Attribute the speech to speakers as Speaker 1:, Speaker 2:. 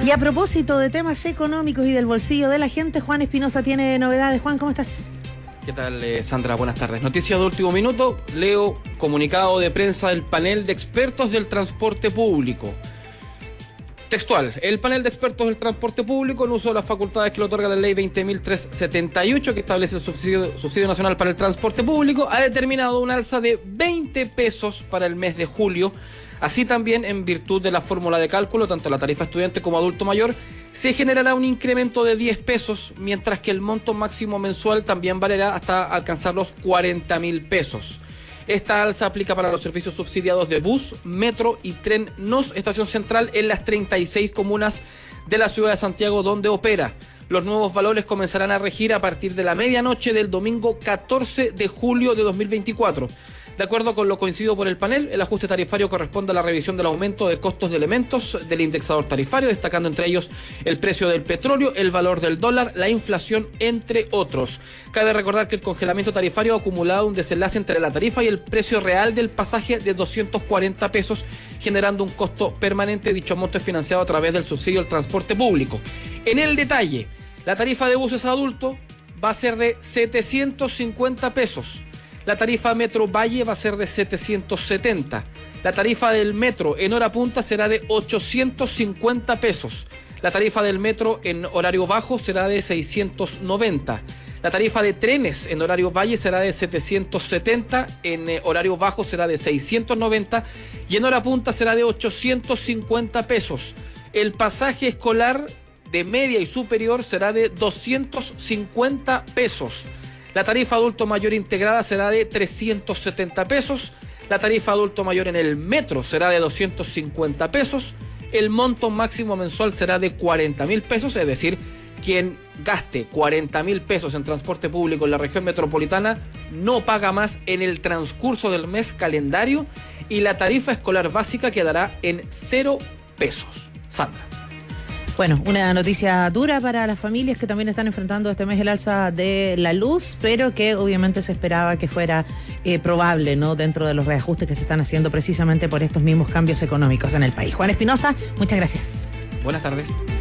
Speaker 1: Y a propósito de temas económicos y del bolsillo de la gente, Juan Espinosa tiene novedades. Juan, ¿cómo estás?
Speaker 2: ¿Qué tal, Sandra? Buenas tardes. Noticia de último minuto. Leo comunicado de prensa del panel de expertos del transporte público. Textual. El panel de expertos del transporte público, en uso de las facultades que le otorga la ley 20.378, que establece el subsidio nacional para el transporte público, ha determinado un alza de 20 pesos para el mes de julio. Así también, en virtud de la fórmula de cálculo, tanto la tarifa estudiante como adulto mayor, se generará un incremento de 10 pesos, mientras que el monto máximo mensual también valerá hasta alcanzar los 40.000 pesos. Esta alza aplica para los servicios subsidiados de bus, metro y tren NOS Estación Central en las 36 comunas de la ciudad de Santiago donde opera. Los nuevos valores comenzarán a regir a partir de la medianoche del domingo 14 de julio de 2024. De acuerdo con lo coincidido por el panel, el ajuste tarifario corresponde a la revisión del aumento de costos de elementos del indexador tarifario, destacando entre ellos el precio del petróleo, el valor del dólar, la inflación, entre otros. Cabe recordar que el congelamiento tarifario ha acumulado un desenlace entre la tarifa y el precio real del pasaje de 240 pesos, generando un costo permanente. Dicho monto es financiado a través del subsidio al transporte público. En el detalle, la tarifa de buses adulto va a ser de 750 pesos. La tarifa Metro Valle va a ser de 770. La tarifa del metro en hora punta será de 850 pesos. La tarifa del metro en horario bajo será de 690. La tarifa de trenes en horario valle será de 770, en horario bajo será de 690 y en hora punta será de 850 pesos. El pasaje escolar de media y superior será de 250 pesos. La tarifa adulto mayor integrada será de 370 pesos. La tarifa adulto mayor en el metro será de 250 pesos. El monto máximo mensual será de 40.000 pesos, es decir, quien gaste 40.000 pesos en transporte público en la región metropolitana no paga más en el transcurso del mes calendario y la tarifa escolar básica quedará en 0 pesos. Sandra.
Speaker 1: Bueno, una noticia dura para las familias que también están enfrentando este mes el alza de la luz, pero que obviamente se esperaba que fuera probable, ¿no?, dentro de los reajustes que se están haciendo precisamente por estos mismos cambios económicos en el país. Juan Espinosa, muchas gracias.
Speaker 2: Buenas tardes.